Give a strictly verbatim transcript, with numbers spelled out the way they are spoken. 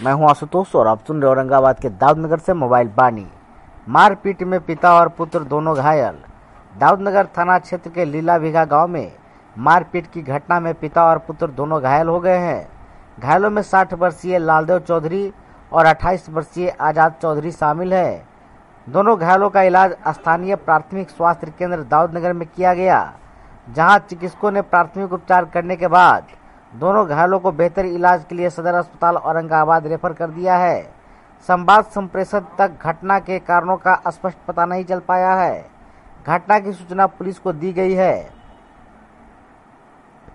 मैं हूं आशुतोष और आप सुन रहे औरंगाबाद के दाऊदनगर से मोबाइल बानी। मारपीट में पिता और पुत्र दोनों घायल। दाऊदनगर थाना क्षेत्र के लीला बीघा गांव में मारपीट की घटना में पिता और पुत्र दोनों घायल हो गए हैं। घायलों में साठ वर्षीय लालदेव चौधरी और अट्ठाईस वर्षीय आजाद चौधरी शामिल है। दोनों घायलों का इलाज स्थानीय प्राथमिक स्वास्थ्य केंद्र दाऊदनगर में किया गया, जहां चिकित्सकों ने प्राथमिक उपचार करने के बाद दोनों घायलों को बेहतर इलाज के लिए सदर अस्पताल औरंगाबाद रेफर कर दिया है। संवाद संप्रेषण तक घटना के कारणों का स्पष्ट पता नहीं चल पाया है। घटना की सूचना पुलिस को दी गई है।